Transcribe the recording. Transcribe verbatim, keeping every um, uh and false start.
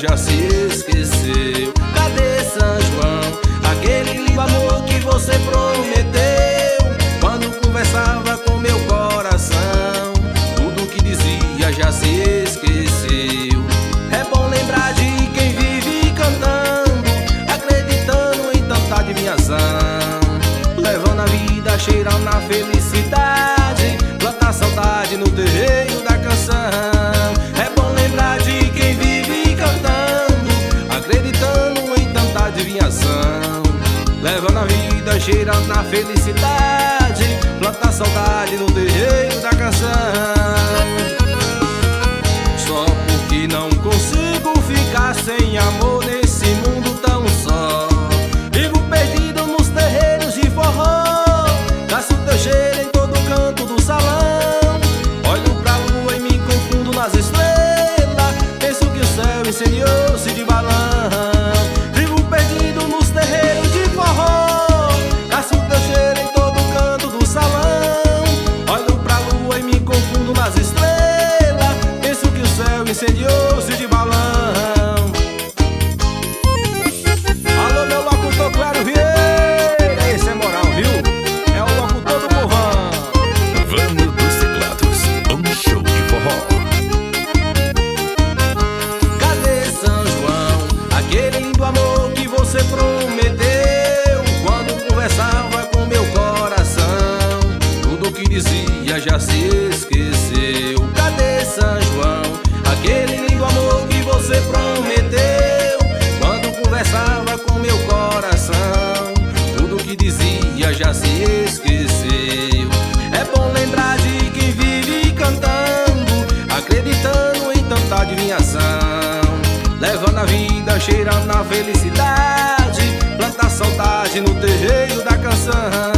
já se esqueceu. Cadê São João? Aquele lindo amor que você prometeu quando conversava com meu coração. Tudo que dizia já se esqueceu. É bom lembrar de quem vive cantando, acreditando em tanta adivinhação, levando a vida cheirando na felicidade, planta a saudade no terreiro da canção. É bom lembrar de quem vive cantando, acreditando em tanta adivinhação, levando a vida cheirando na felicidade, planta a saudade no terreiro da canção. Só porque não consigo ficar sem amor nesse mundo tão só, vivo perdido nos terreiros de forró, caço teu cheiro em todo canto do salão. Olho pra lua e me confundo nas estrelas, penso que o céu incendiou-se de balão. Vivo perdido nos terreiros de forró, caço teu cheiro em todo canto do salão. Olho pra lua e me confundo nas estrelas, penso que o céu incendiou-se de balão. Alô, meu locutor Claro Vieira, esse é moral, viu? É o locutor do povão. Vamos dos teclados, um show de forró. Cadê São João? Aquele lindo amor que você prometeu quando conversava com meu coração. Tudo que dizia já se esqueceu. Cadê São João? Aquele lindo amor que você prometeu quando conversava com meu coração. Tudo que dizia já se esqueceu. É bom lembrar de quem vive cantando, acreditando em tanta adivinhação, levando a vida cheirando na felicidade, planta a saudade no terreiro da canção.